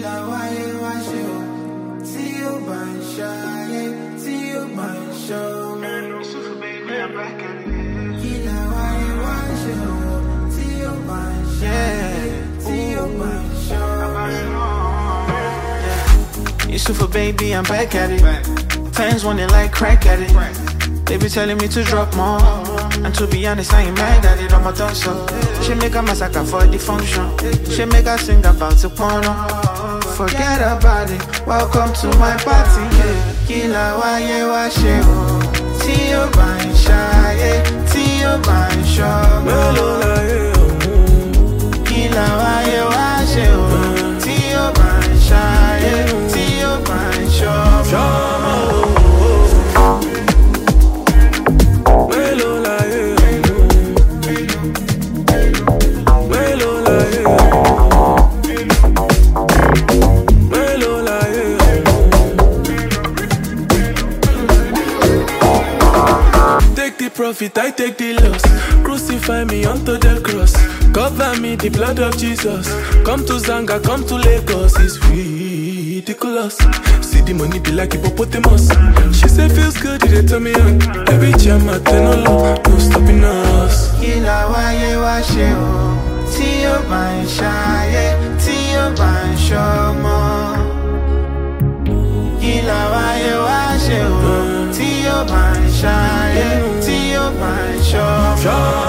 la wáyé wá ṣe o, tí ó bá ń ṣayé, tí ó bá ń ṣọmọ. Kí la wáyé wá ṣe o, tí ó bá ń ṣayé, tí ó bá ń ṣọmọ. Yusufa, baby, I'm back at it. Fans want it like crack at it. They be telling me to drop more, and to be honest, I ain't mad at it on my thoughts so. She make a massacre for the function. She make her sing about the porno. Forget about it, welcome to my party, yeah. Kí la wáyé wá ṣe o, tí ó bá ń ṣayé, tí ó bá ń ṣọmọ. Kí la wáyé wá ṣe o, tí ó bá ń ṣayé, tí ó bá ń ṣọmọ. Profit, I take the loss. Crucify me onto the cross. Cover me, the blood of Jesus. Come to Zanga, come to Lagos. It's ridiculous. See the money be like hippopotamus. She say feels good, they tell me on. Every jam I turn on low, no stopping us. Kí la wáyé wá ṣe o, tí ó bá ń ṣayé, tí ó bá ń ṣọmọ. Kí la wáyé wá ṣe o, tí ó bá ń ṣayé, tí ó bá ń ṣọmọ.